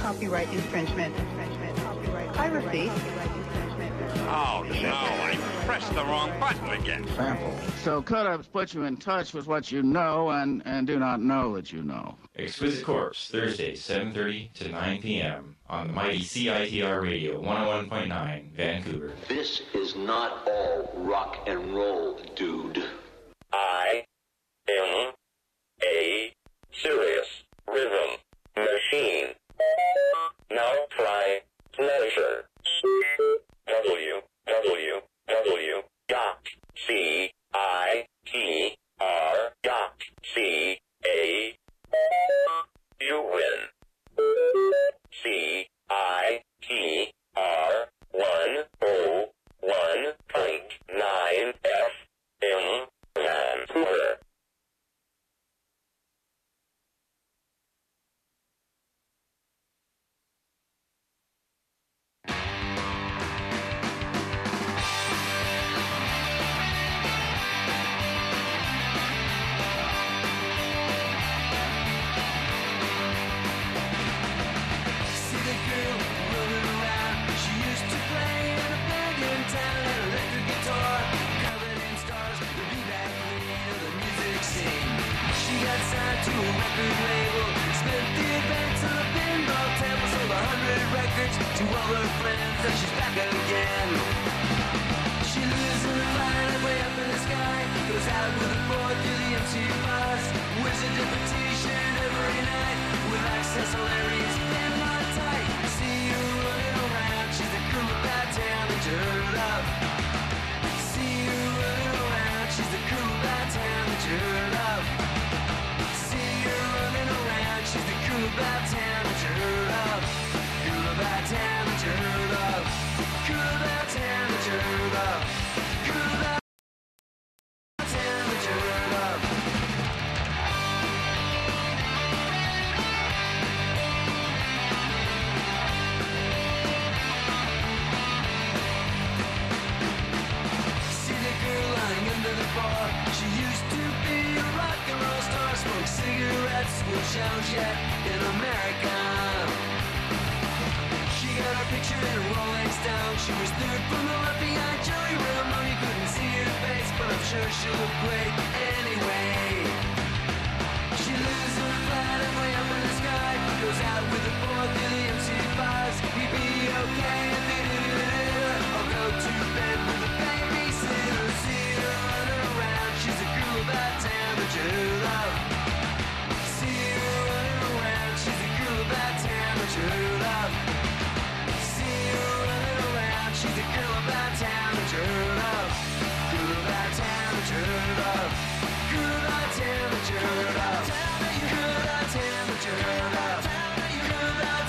Copyright infringement. Piracy. Oh, no, I pressed the wrong button again. Sample. So Codex puts you in touch with what you know and do not know that you know. Exquisite Corpse, Thursday, 7:30 to 9 p.m. on the mighty CITR Radio 101.9, Vancouver. This is not all rock and roll, dude. I am a serious rhythm machine. Now try pleasure. www.CITR.ca. You win. CITR 101.9 FM Vancouver. To a record label, spent the advance on a pinball table, sold 100 records to all her friends, and she's back again. She lives in a line way up in the sky, goes out with a board through the empty bus, wears a different t-shirt every night, with access hilarious, damn not tight. See her running around, she's the crew about town that you heard of. See her running around, she's the crew about town that you heard of. She's the cool about town that you heard of. Cool about town that you heard of. Cool about town that you heard of. Cool about town that you heard of. See the girl lying under the bar. She used to be a rock and roll star. Smoke cigarettes with Joan Jett in America. She got her picture in a Rolling Stone. She was third from the left behind Joey Ramone. You couldn't see her face, but I'm sure she looked great anyway. She lives in a flat and way up in the sky. Goes out with a boy through the MC5s. He'd be okay if he did it. I'll go to bed with a babysitter. See her running around. She's a girl about town that you heard of. See her running around. She's a girl about town that you heard of. See her running around. She's a girl about town that you heard of. Girl about town that you heard of. Girl about town that you heard of. Girl about town that you heard of. Girl about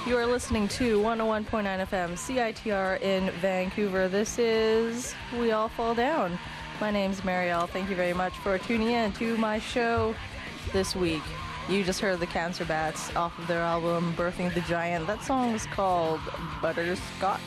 You are listening to 101.9 FM CITR in Vancouver. This is We All Fall Down. My name's Marielle. Thank you very much for tuning in to my show this week. You just heard the Cancer Bats off of their album Birthing the Giant. That song was called Butterscotch.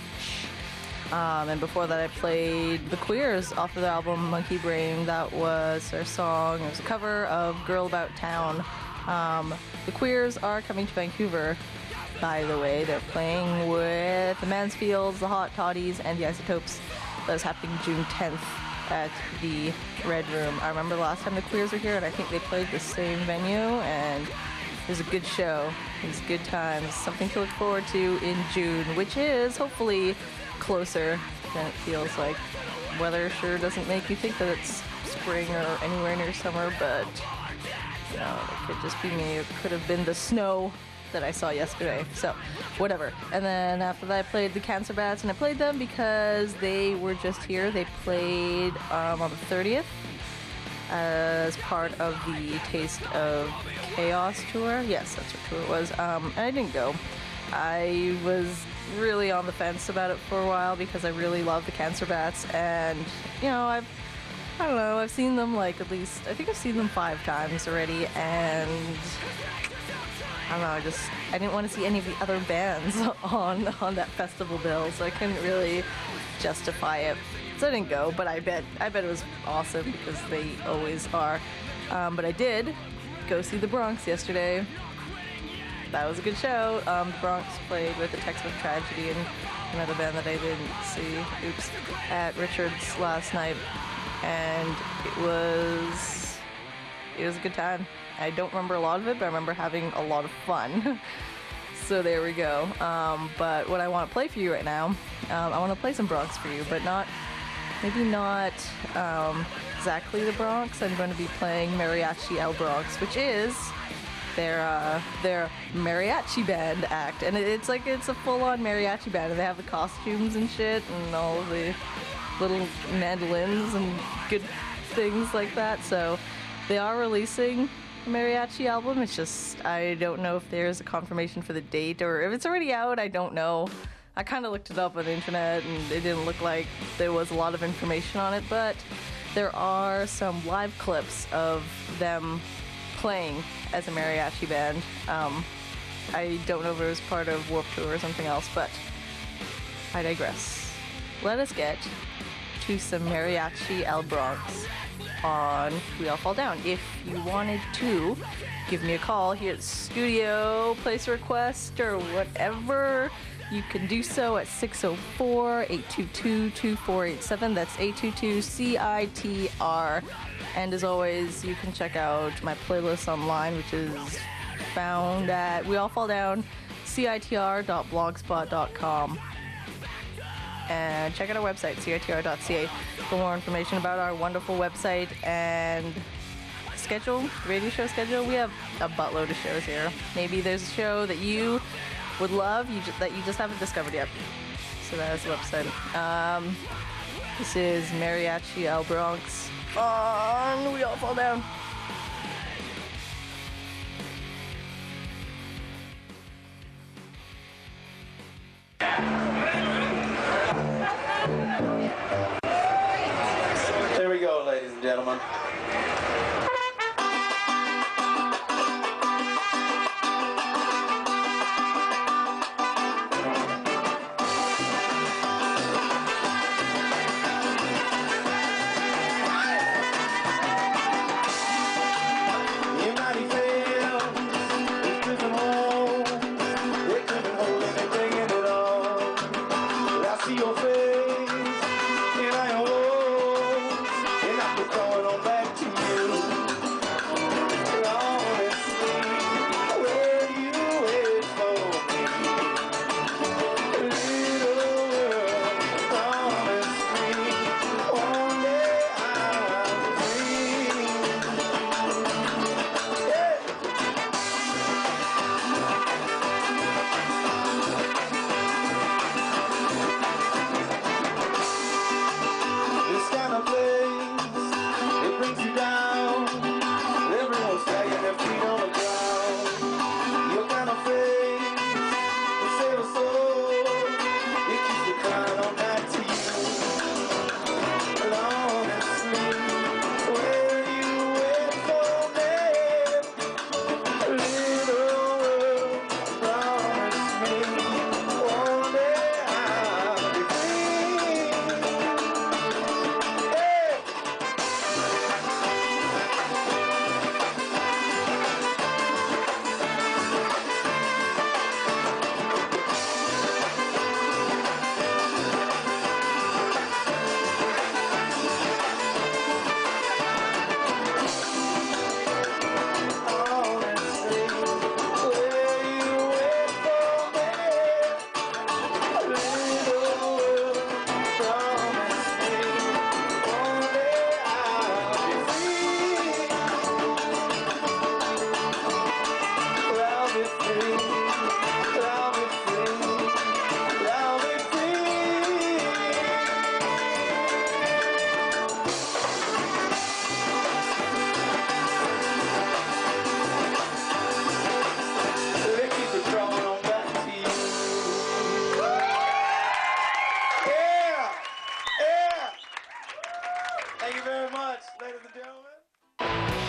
And before that I played The Queers off of their album Monkey Brain. That was their song. It was a cover of Girl About Town. The Queers are coming to Vancouver, by the way. They're playing with the Mansfields, the Hot Toddies, and the Isotopes. That is happening June 10th at the Red Room. I remember the last time the Queers were here, and I think they played the same venue, and it was a good show. It was good times. Something to look forward to in June, which is hopefully closer than it feels like. Weather sure doesn't make you think that it's spring or anywhere near summer, but you know, it could just be me. It could have been the snow that I saw yesterday, so whatever. And then after that I played the Cancer Bats, and I played them because they were just here. They played on the 30th as part of the Taste of Chaos tour. Yes, that's what tour it was. And I didn't go. I was really on the fence about it for a while because I really love the Cancer Bats, and you know, I don't know, I've seen them like at least, I think I've seen them 5 times already, and I don't know, I didn't want to see any of the other bands on that festival bill, so I couldn't really justify it. So I didn't go, but I bet it was awesome because they always are. But I did go see the Bronx yesterday. That was a good show. The Bronx played with the Textbook Tragedy and another band that I didn't see, at Richard's last night, and it was a good time. I don't remember a lot of it, but I remember having a lot of fun. So there we go. But what I want to play for you right now, I want to play some Bronx for you, but maybe not exactly the Bronx. I'm going to be playing Mariachi El Bronx, which is their mariachi band act, and it's a full-on mariachi band, and they have the costumes and shit, and all of the little mandolins and good things like that. So they are releasing a mariachi album. It's just, I don't know if there's a confirmation for the date or if it's already out. I don't know. I kind of looked it up on the internet and it didn't look like there was a lot of information on it, but there are some live clips of them playing as a mariachi band. I don't know if it was part of Warped Tour or something else, but I digress. Let us get to some Mariachi El Bronx on We All Fall Down. If you wanted to give me a call here at the studio, place a request or whatever, you can do so at 604-822-2487. That's 822-CITR. And as always, you can check out my playlist online, which is found at weallfalldown.citr.blogspot.com. And check out our website, citr.ca, for more information about our wonderful website and schedule, radio show schedule. We have a buttload of shows here. Maybe there's a show that you would love that you just haven't discovered yet. So that is the website. This is Mariachi El Bronx on We All Fall Down. Here we go, ladies and gentlemen. you very much, ladies and gentlemen.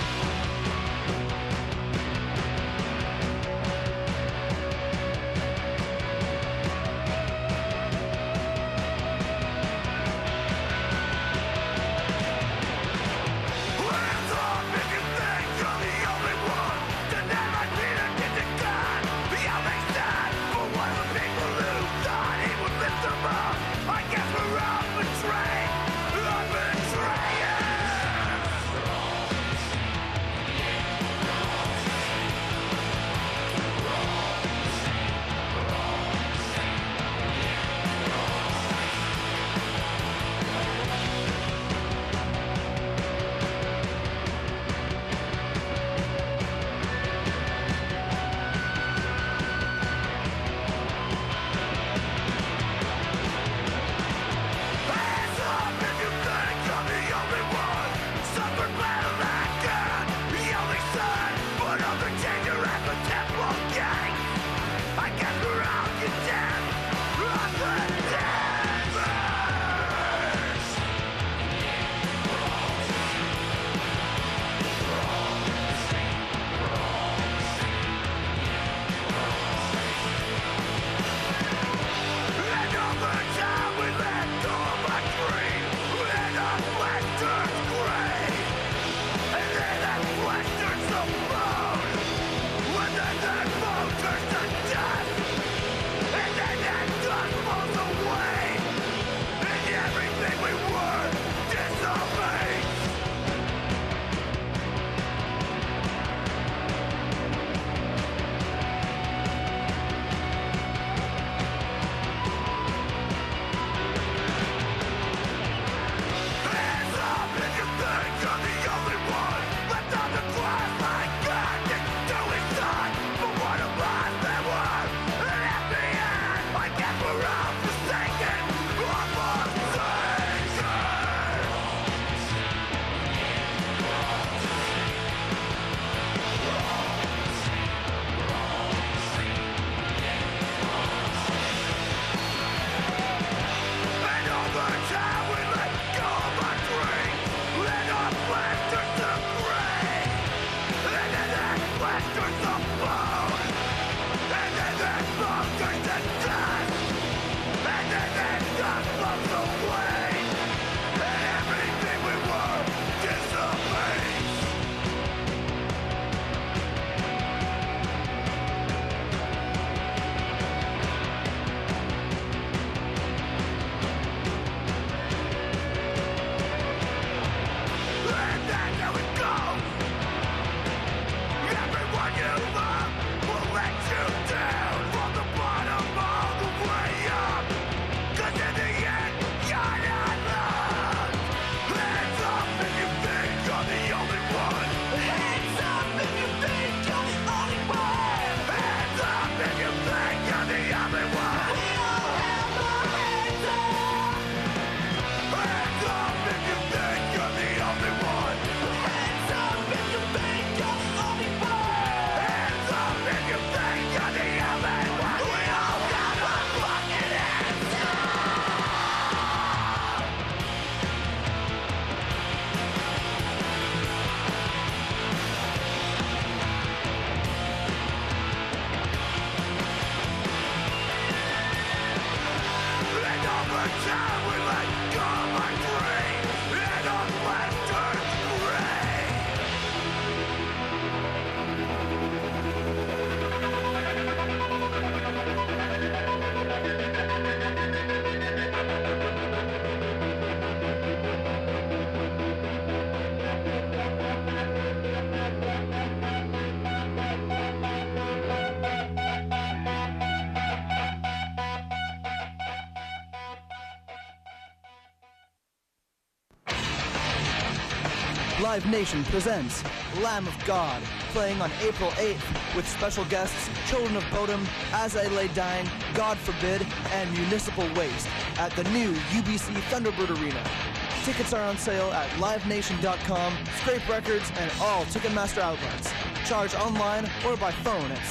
Live Nation presents Lamb of God, playing on April 8th with special guests Children of Bodom, As I Lay Dying, God Forbid, and Municipal Waste at the new UBC Thunderbird Arena. Tickets are on sale at livenation.com, Scrape Records, and all Ticketmaster outlets. Charge online or by phone at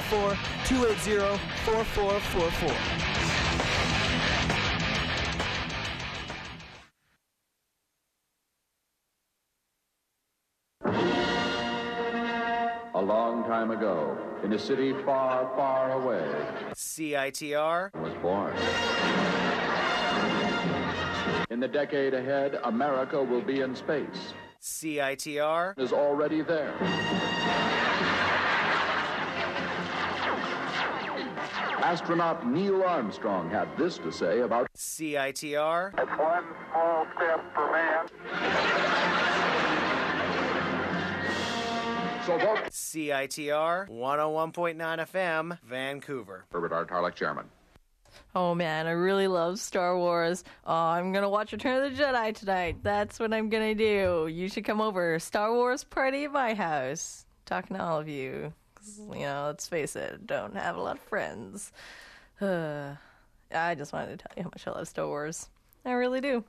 604-280-4444. long time ago, in a city far, far away, CITR was born. In the decade ahead, America will be in space. CITR is already there. Astronaut Neil Armstrong had this to say about CITR. It's one small step for man. So vote CITR 101.9 FM, Vancouver. Herbert R. Tarlek, Chairman. Oh man, I really love Star Wars. Oh, I'm gonna watch Return of the Jedi tonight. That's what I'm gonna do. You should come over. Star Wars party at my house. Talking to all of you. 'Cause, you know, let's face it, don't have a lot of friends. I just wanted to tell you how much I love Star Wars. I really do.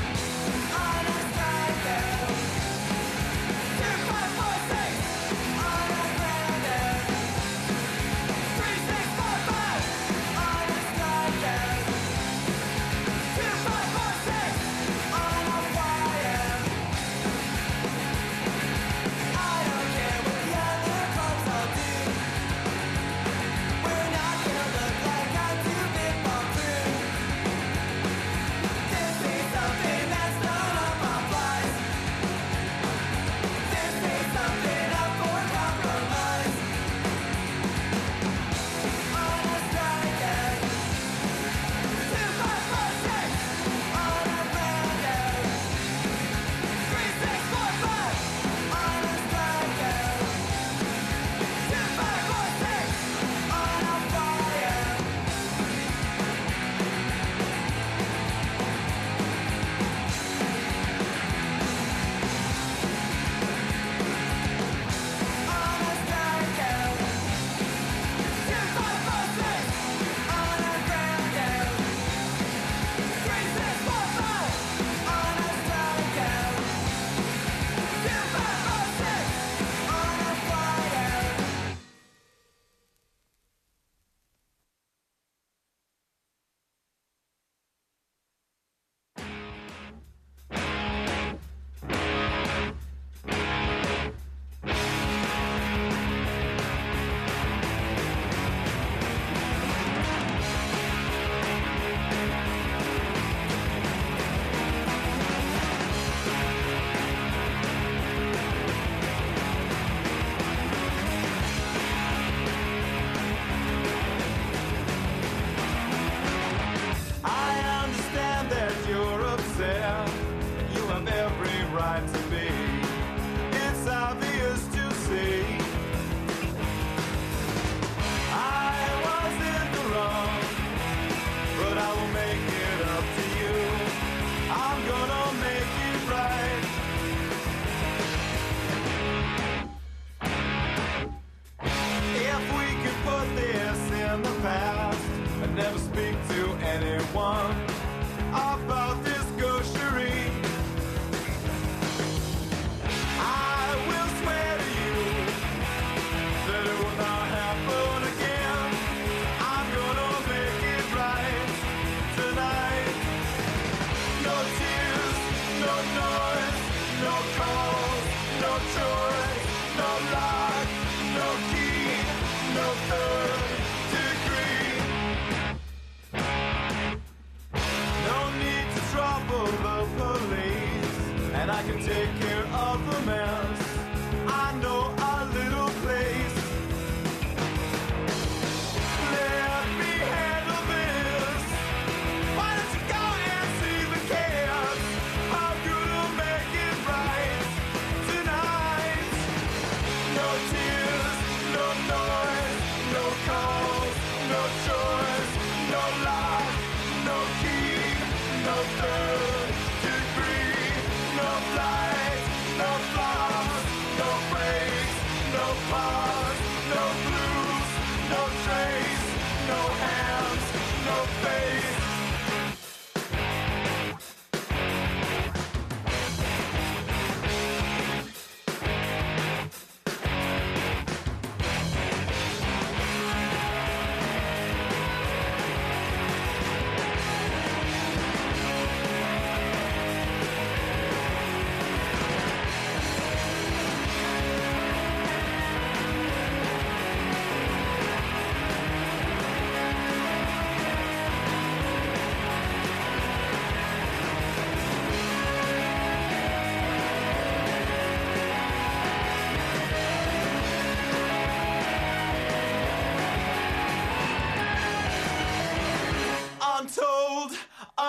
On a strike,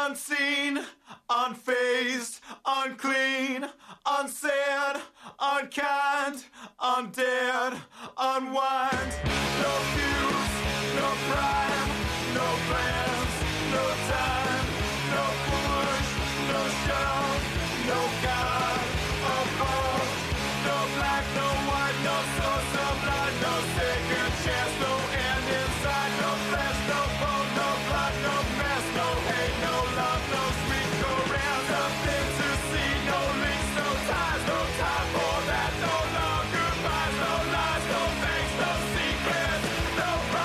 unseen, unfazed, unclean, unsaid, unkind, undead, unwind. No fuse, no prime, no plans, no time, no push, no shove, no God, above, no black, no white, no source of blood, no second chance, no end inside, no flesh, no bone, no blood, no mess, no hate, no love, no sweet caress, nothing to see, no links, no ties, no time for that, no long goodbyes, no lies, no thanks, no secrets, no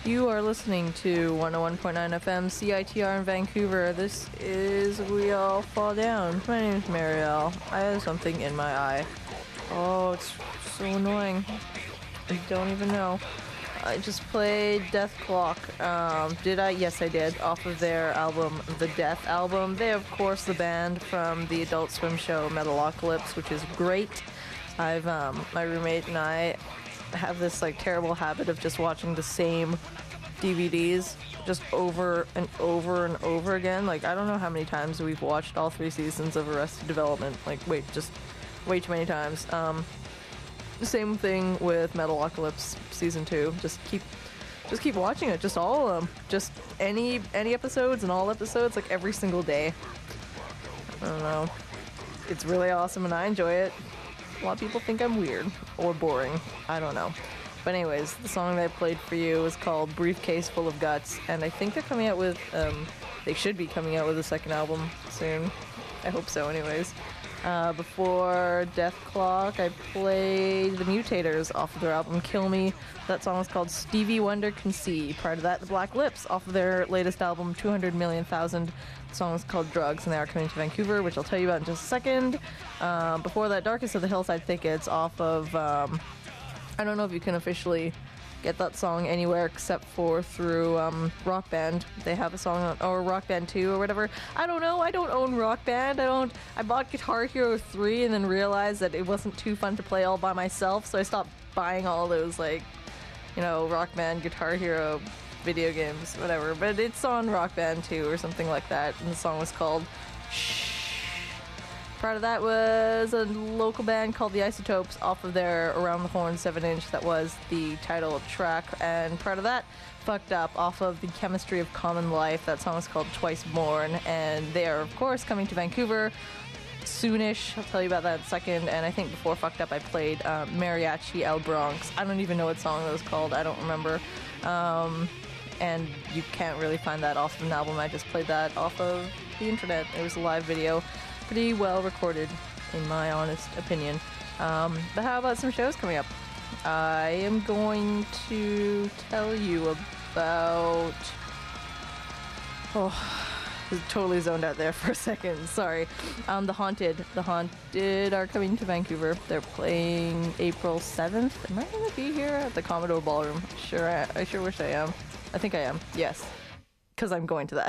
You are listening to 101.9 FM CITR in Vancouver. This is We All Fall Down. My name is Marielle. I have something in my eye. Oh, it's so annoying. I don't even know. I just played Death Clock. Did I? Yes, I did. Off of their album, The Death Album. They, of course, the band from the Adult Swim show Metalocalypse, which is great. My roommate and I have this like terrible habit of just watching the same DVDs just over and over and over again. Like, I don't know how many times we've watched all 3 seasons of Arrested Development. Like, just way too many times. Same thing with Metalocalypse season 2. Just keep watching it. Just all of them. Just any episodes and all episodes, like every single day. I don't know. It's really awesome and I enjoy it. A lot of people think I'm weird or boring. I don't know. But anyways, the song that I played for you is called Briefcase Full of Guts, and I think they're coming out with, they should be coming out with a second album soon. I hope so anyways. Before Death Clock, I played The Mutators off of their album Kill Me. That song was called Stevie Wonder Can See. Prior to that, The Black Lips off of their latest album 200,000,000. The song is called Drugs, and they are coming to Vancouver, which I'll tell you about in just a second. Before that, Darkest of the Hillside Thickets off of, I don't know if you can officially get that song anywhere except for through Rock Band. They have a song on, or Rock Band 2 or whatever. I don't know. I don't own Rock Band. I bought Guitar Hero 3 and then realized that it wasn't too fun to play all by myself, so I stopped buying all those, like, you know, Rock Band, Guitar Hero video games, whatever. But it's on Rock Band 2 or something like that, and the song was called Shh. Part of that was a local band called The Isotopes off of their Around the Horn 7-inch. That was the title track. And part of that, Fucked Up, off of The Chemistry of Common Life. That song is called Twice Born. And they are, of course, coming to Vancouver soonish. I'll tell you about that in a second. And I think before Fucked Up, I played Mariachi El Bronx. I don't even know what song that was called. I don't remember. And you can't really find that off of an album. I just played that off of the internet. It was a live video. Pretty well recorded, in my honest opinion. But how about some shows coming up? I am going to tell you about... Oh, totally zoned out there for a second. Sorry. The Haunted. The Haunted are coming to Vancouver. They're playing April 7th. Am I going to be here at the Commodore Ballroom? I sure wish I am. I think I am. Yes. Because I'm going to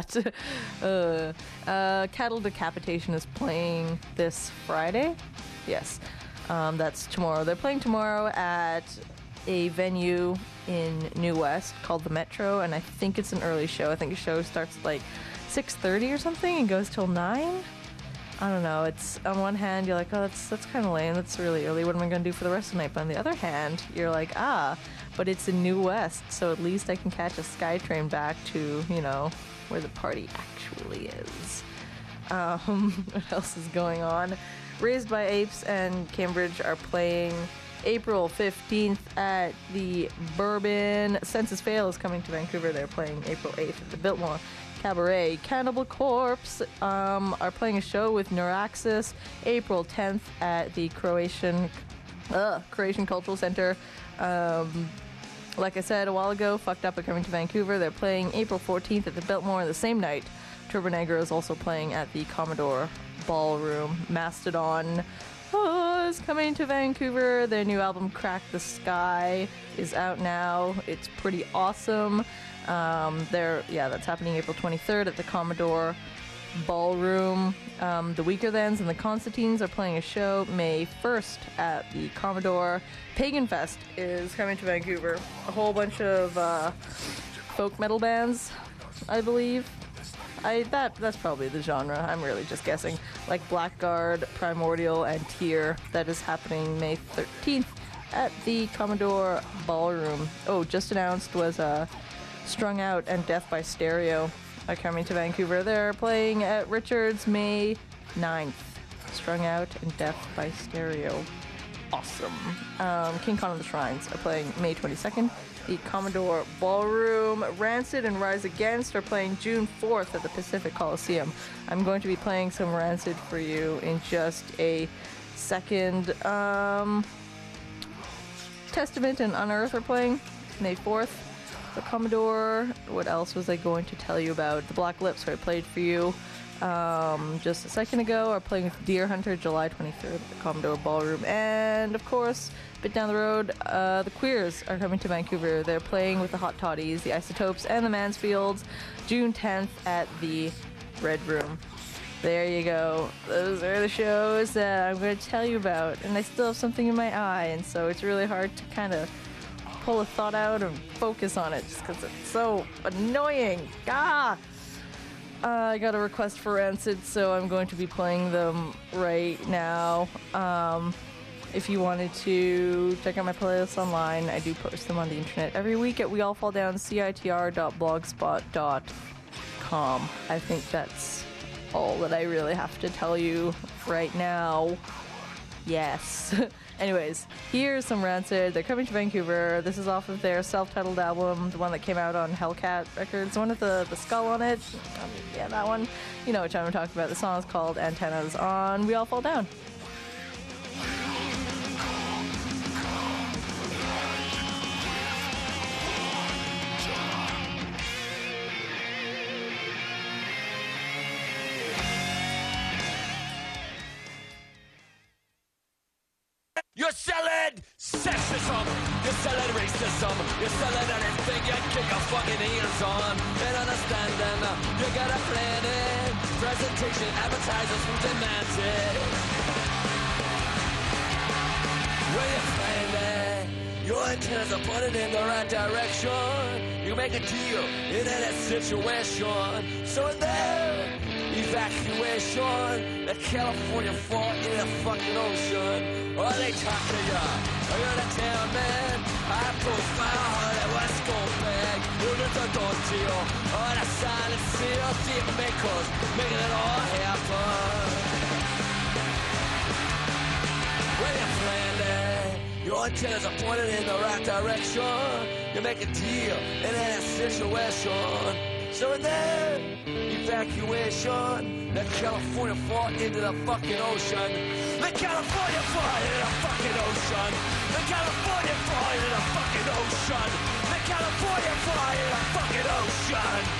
that. Cattle Decapitation is playing this Friday. Yes. That's tomorrow. They're playing tomorrow at a venue in New West called the Metro, and I think it's an early show. I think the show starts at like 6:30 or something and goes till 9. I don't know. It's, on one hand, you're like, oh, that's kind of lame. That's really early. What am I going to do for the rest of the night? But on the other hand, you're like, but it's in New West, so at least I can catch a SkyTrain back to, you know, where the party actually is. What else is going on? Raised by Apes and Cambridge are playing April 15th at the Bourbon. Census Fail is coming to Vancouver. They're playing April 8th at the Biltmore Cabaret. Cannibal Corpse are playing a show with Neuraxis April 10th at the Croatian Cultural Center. Like I said a while ago, Fucked Up are coming to Vancouver. They're playing April 14th at the Biltmore. The same night, Turbo Negro is also playing at the Commodore Ballroom. Mastodon is coming to Vancouver. Their new album, Crack the Sky, is out now. It's pretty awesome. That's happening April 23rd at the Commodore Ballroom. The Weaker Thans and the Constantines are playing a show May 1st at the Commodore. Pagan Fest is coming to Vancouver. A whole bunch of folk metal bands, I believe. That's probably the genre. I'm really just guessing. Like Blackguard, Primordial, and Tyr. That is happening May 13th at the Commodore Ballroom. Oh, just announced was Strung Out and Death by Stereo are coming to Vancouver. They're playing at Richards May 9th. Strung Out and Death by Stereo. Awesome. King Kong of the Shrines are playing May 22nd. The Commodore Ballroom. Rancid and Rise Against are playing June 4th at the Pacific Coliseum. I'm going to be playing some Rancid for you in just a second. Testament and Unearth are playing May 4th. the Commodore. What else was I going to tell you about? The Black Lips, who I played for you just a second ago, are playing with Deer Hunter July 23rd at the Commodore Ballroom. And, of course, a bit down the road, the Queers are coming to Vancouver. They're playing with the Hot Toddies, the Isotopes, and the Mansfields June 10th at the Red Room. There you go. Those are the shows that I'm going to tell you about. And I still have something in my eye, and so it's really hard to kind of pull a thought out and focus on it just because it's so annoying. I got a request for Rancid, so I'm going to be playing them right now. If you wanted to check out my playlists online, I do post them on the internet every week at weallfalldown.citr.blogspot.com. I think that's all that I really have to tell you right now. Yes. Anyways, here's some Rancid. They're coming to Vancouver. This is off of their self-titled album, the one that came out on Hellcat Records, the one with the skull on it. Yeah, that one. You know which one I'm talking about. The song is called Antennas on We All Fall Down. You're selling sexism, you're selling racism, you're selling anything you get your fucking hands on. And understanding, you got a plan in, presentation, advertisers who demand it. When you find that your antennas are pointed in the right direction, you make a deal in any situation. So in there, evacuation, the California fall in the fucking ocean. Or they talk to ya, you're the town man. I profile her at West Coast bag. You're the don't deal. Or the silent seal, deep makers, making it all happen. When you're planning, your antennas are pointed in the right direction. You make a deal in any situation. So in there, evacuation, the California fall into the fucking ocean. The California fall into the fucking ocean. The California fall into the fucking ocean. The California fall into the fucking ocean.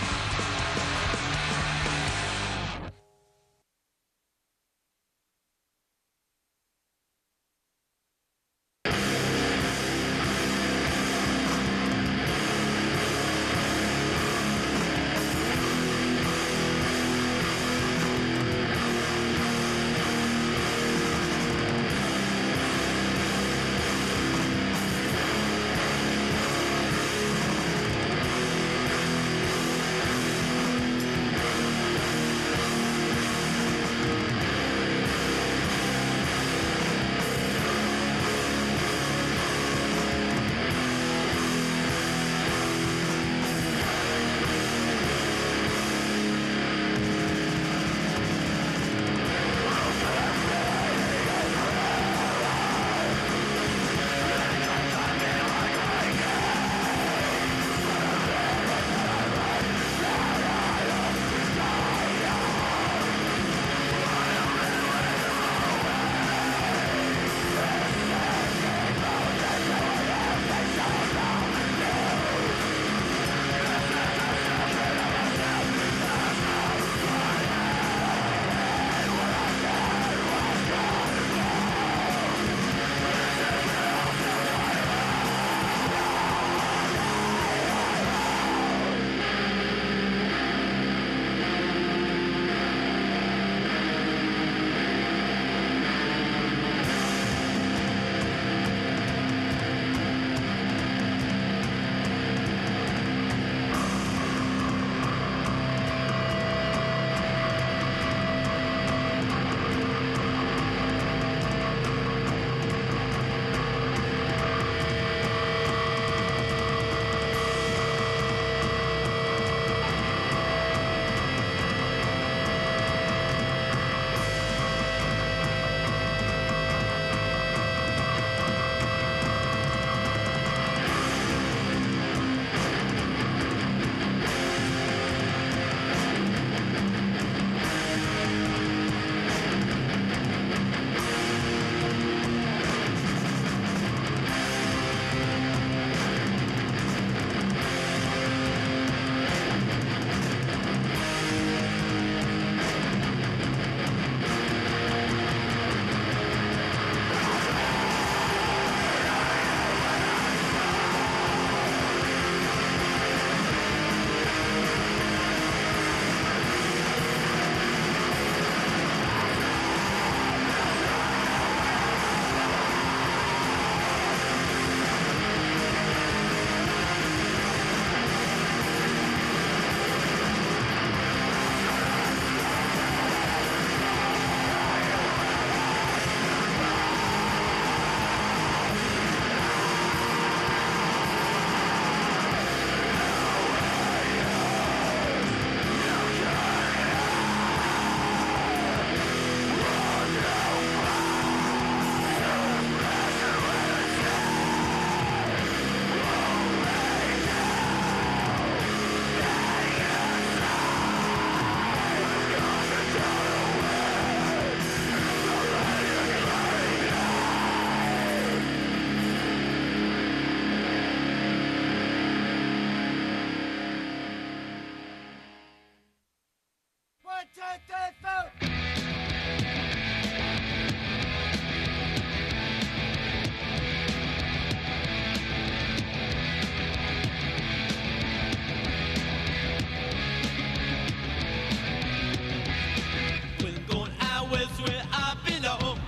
When I'm going out west where I belong,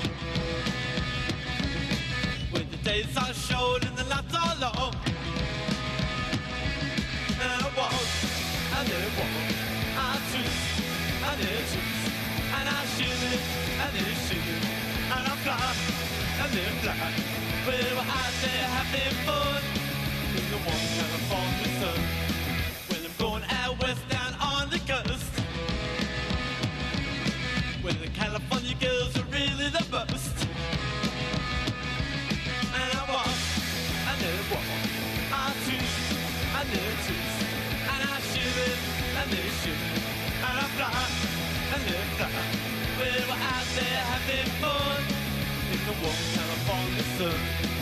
when the days are short and the nights are long, and I walk, I never walk, I twist, I never twist, and I shimmy, I never shimmy, and I fly, I never fly. Well, we're out there having fun in the warm California sun. When I'm going out west down on the coast, when the California girls are really the best. And I walk, I never walk, I twist, I never twist, and I shimmy, I never shimmy, and I fly, I never fly. Well, we're out there having fun in the warm California sun.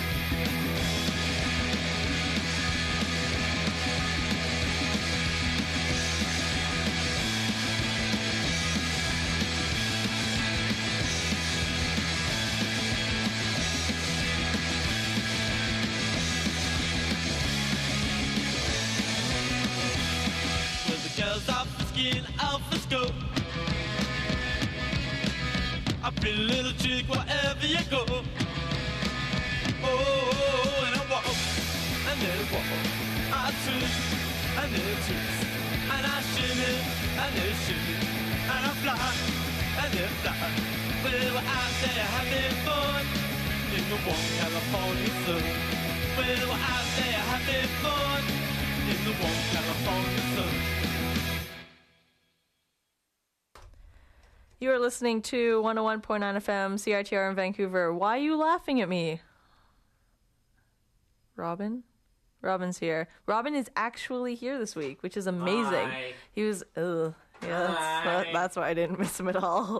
Girls off the skin, off the scope. A pretty little chick wherever you go. Oh, and I walk, I never walk, I twist, I never twist, and I shimmy, I never shimmy, and I fly, I never fly. Well, we're out there having fun in the warm California sun. Well, we're out there having fun in the warm California sun. You are listening to 101.9 FM, CITR in Vancouver. Why are you laughing at me? Robin? Robin's here. Robin is actually here this week, which is amazing. Hi. He was, yeah, that's why I didn't miss him at all.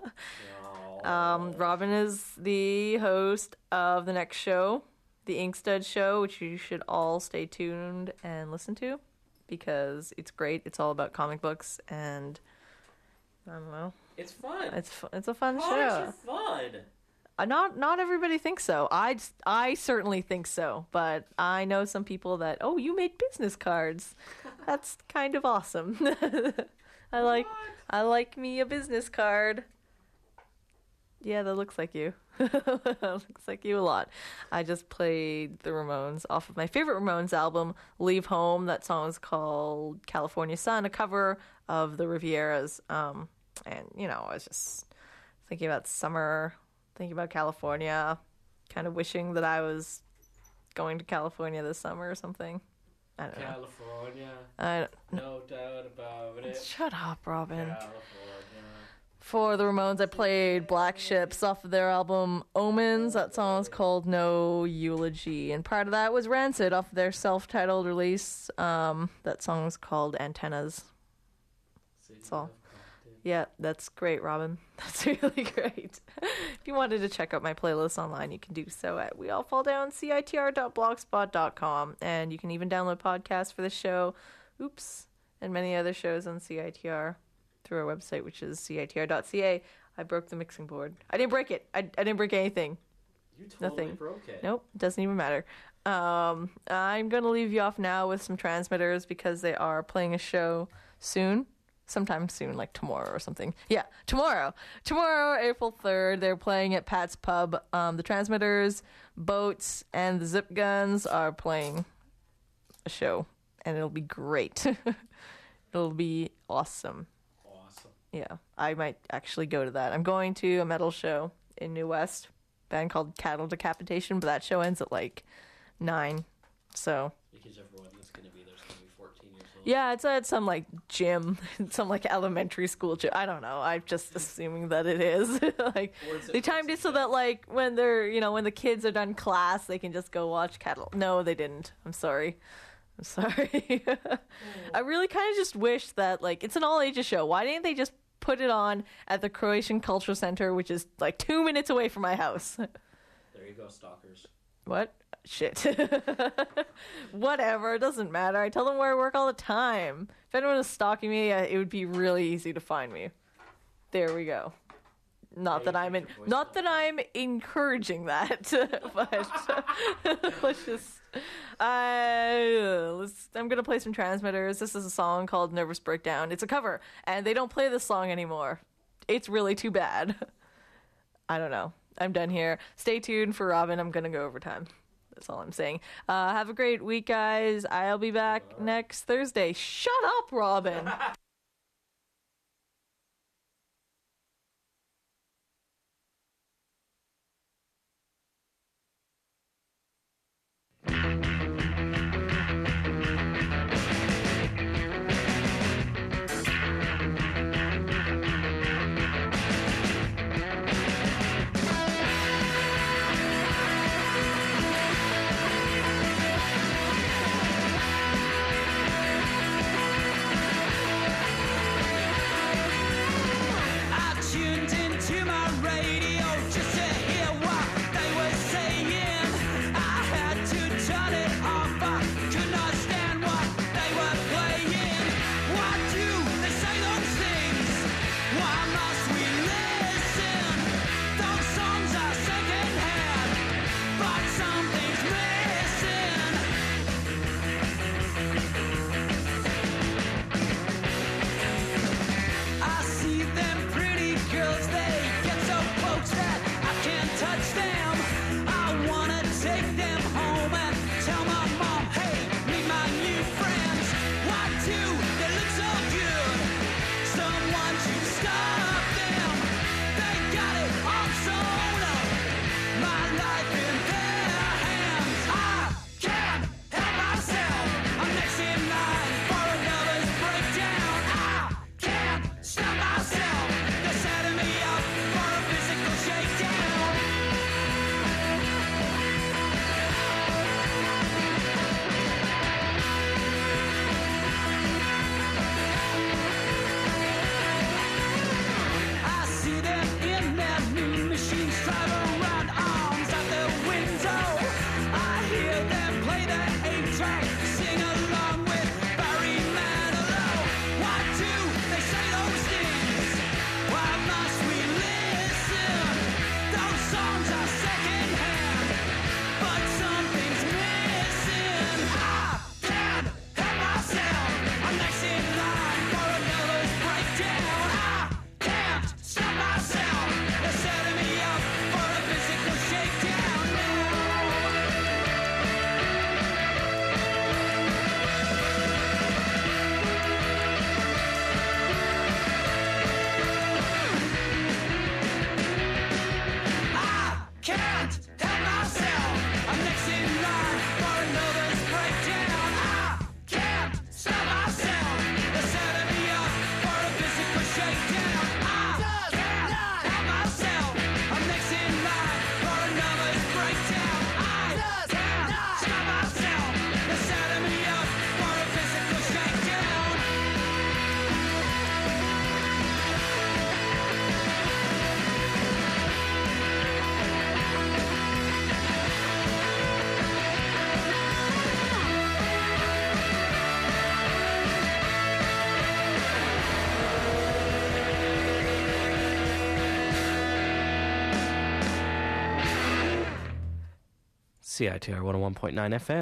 Robin is the host of the next show, the Inkstud Show, which you should all stay tuned and listen to because it's great. It's all about comic books and I don't know. It's fun. It's a fun Comics show. are fun. Not everybody thinks so. I certainly think so, but I know some people that you made business cards. That's kind of awesome. I like me a business card. Yeah, that looks like you. Looks like you a lot. I just played the Ramones off of my favorite Ramones album, Leave Home. That song is called California Sun, a cover of the Rivieras. And, I was just thinking about summer, thinking about California, kind of wishing that I was going to California this summer or something. I don't know. California. No doubt about it. Shut up, Robin. California. For the Ramones, I played Black Ships off of their album Omens. That song is called No Eulogy. And part of that was Rancid off of their self-titled release. That song was called Antennas. That's all. Yeah, that's great, Robin. That's really great. If you wanted to check out my playlist online, you can do so at weallfalldown.citr.blogspot.com. And you can even download podcasts for the show, and many other shows on CITR through our website, which is citr.ca. I broke the mixing board. I didn't break it. I didn't break anything. You totally broke it. Nope, doesn't even matter. I'm going to leave you off now with some Transmitters because they are playing a show soon. Sometime soon, like tomorrow or something. Yeah, tomorrow. Tomorrow, April 3rd, they're playing at Pat's Pub. The Transmitters, Boats, and the Zip Guns are playing a show, and it'll be great. It'll be awesome. Yeah, I might actually go to that. I'm going to a metal show in New West, band called Cattle Decapitation, but that show ends at like 9, so... Because everyone that's going to be there is going to be 14 years old. Yeah, it's at some like gym, some like elementary school gym. I don't know. I'm just assuming that it is. Like they timed it so that like when they're when the kids are done class, they can just go watch Cattle. No, they didn't. I'm sorry. I really kind of just wish that like it's an all ages show. Why didn't they just put it on at the Croatian Cultural Center, which is like 2 minutes away from my house? There you go, stalkers. What? Shit. Whatever, it doesn't matter. I tell them where I work all the time. If anyone was stalking me, it would be really easy to find me. There we go. Not that I'm encouraging that, but let's just. I'm gonna play some Transmitters. This is a song called "Nervous Breakdown." It's a cover, and they don't play this song anymore. It's really too bad. I don't know. I'm done here. Stay tuned for Robin. I'm gonna go overtime. That's all I'm saying. Have a great week, guys. I'll be back next Thursday. Shut up, Robin. CITR 101.9 FM.